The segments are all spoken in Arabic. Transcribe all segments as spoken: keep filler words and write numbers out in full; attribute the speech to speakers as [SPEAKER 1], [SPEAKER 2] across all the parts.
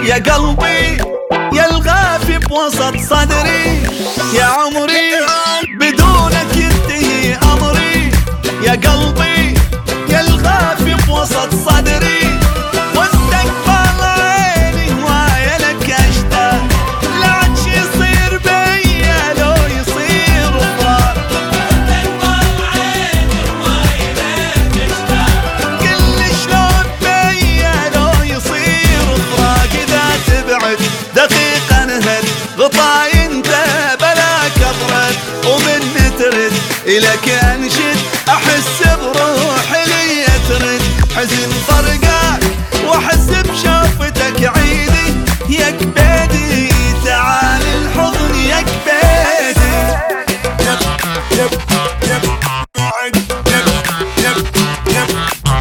[SPEAKER 1] يا قلبي يا الغافي بوسط صدري، يا عمري بدونك ينتهي أمري. يا قلبي يا الغافي بوسط صدري، واستقبل عيني هواية لك أشتاق. لا عاد شي يصير بيا لو يصير فراق. واستقبل عيني هواية لك أشتاق. قل شلون بيا لو يصير فراق. إذا تبعد دقيقة نهد غطاي انت بلاك أبرد، ومن ترد إلك أنشد أحس بروحي لي ترد. حزن فرقاك وأحس بشوفتك عيدي، يا كبيدي تعال الحضن يا كبيدي. يب يب يب يب يب يب يب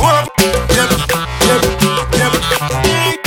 [SPEAKER 1] يب يب.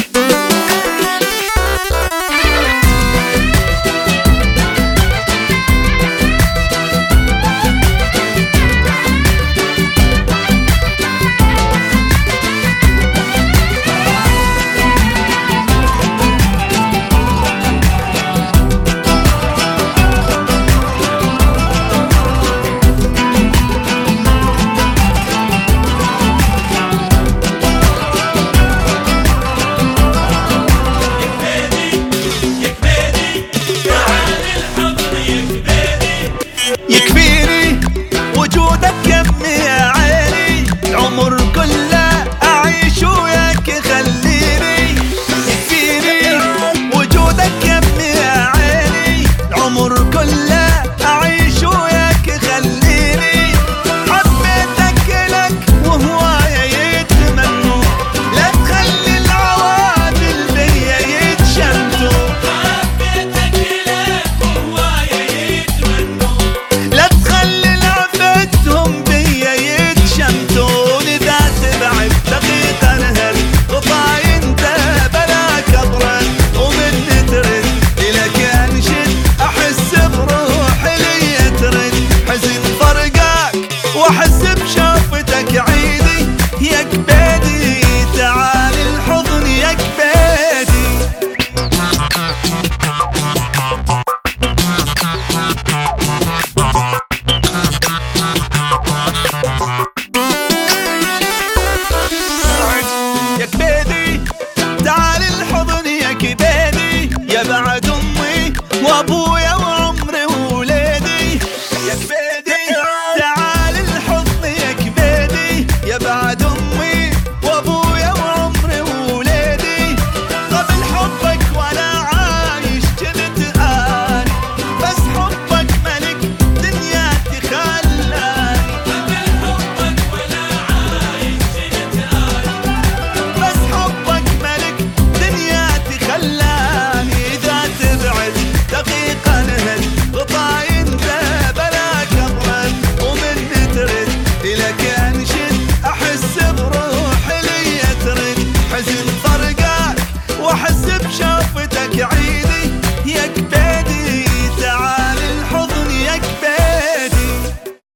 [SPEAKER 1] يكفيني وجودك يمي يا عيني، العمر كله أعيش وياك خليني. يكفيني وجودك يمي يا عيني، العمر كله أعيش وياك خليني. حبيتك لك وهوايا يتمنوا، لا تخلي العوادل بيا يتشمتوا. حبيتك لك وهوايا يتمنوا، لا تخلي لعبتهم بيا يتشمتون. إذا تبعد دقيقة نهد غطاي انت بلاك أبرد، ومن ترد إلك أنشد أحس بروحي لي ترد. حزن فرقاك وأحس بشوفتك عيدي، يا كبيدي تعال الحضن يا كبيدي. يا كبيدي